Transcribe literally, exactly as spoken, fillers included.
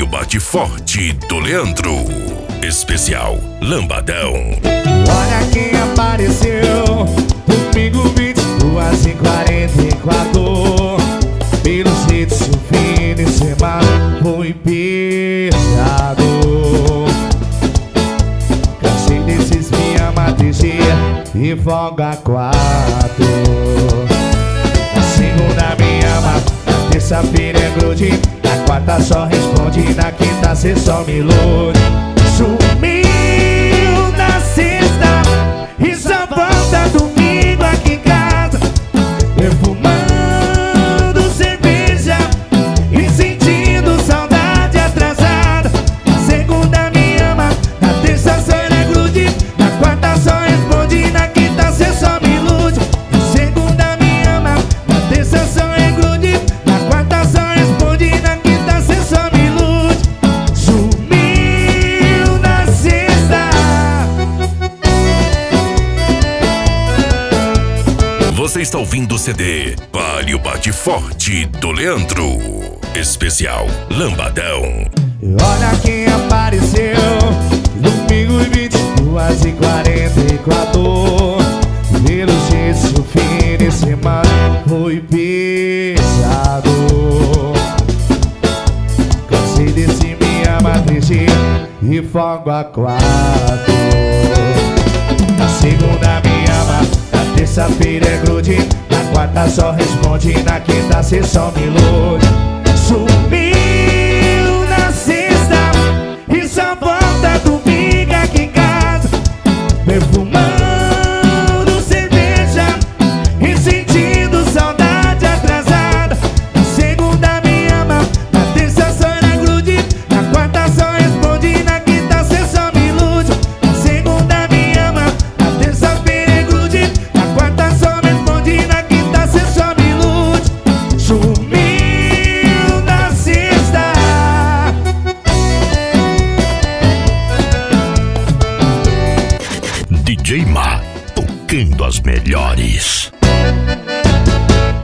bate forte do Leandro. Especial Lambadão. Olha quem apareceu. Domingo vinte e duas e quarenta e quatro. Pelo jeito seu fim de semana foi pesado. Cansei desses minha matrigia e folga quatro. Na segunda me ama, na terça-feira é grude, na quarta só responde, na quinta cê só me ilude. Sumiu na sexta e só volta domingo aqui em casa, perfumando cerveja e sentindo saudade atrasada. Na segunda me ama, na terça só é grude, na quarta só responde, na quinta cê só me ilude. Na segunda me ama, na terça só é grude, na quarta só responde, na quinta cê só me ilude. Sumiu na sexta. Você está ouvindo o C D Vale o Bate Forte do Leandro. Especial Lambadão. Olha quem apareceu. Domingo vinte e duas e quarenta e quatro. Pelo jeito seu fim de semana foi pesado. Cansei desse minha matriz e fogo a quatro. Na segunda me ama, na terça-feira é grude, na quarta só responde, na quinta cê só me ilude. Sumiu na sexta e só volta domingo aqui em casa, perfumando cerveja e sentindo saudade atrasada. Na segunda me ama, na terça só era grude, na quarta só responde, na quinta cê só me ilude. Na segunda me ama, na terça-feira é grude, na quarta só responde, na quinta cê só me ilude. Sumiu na sexta. D J Ma, tocando as melhores.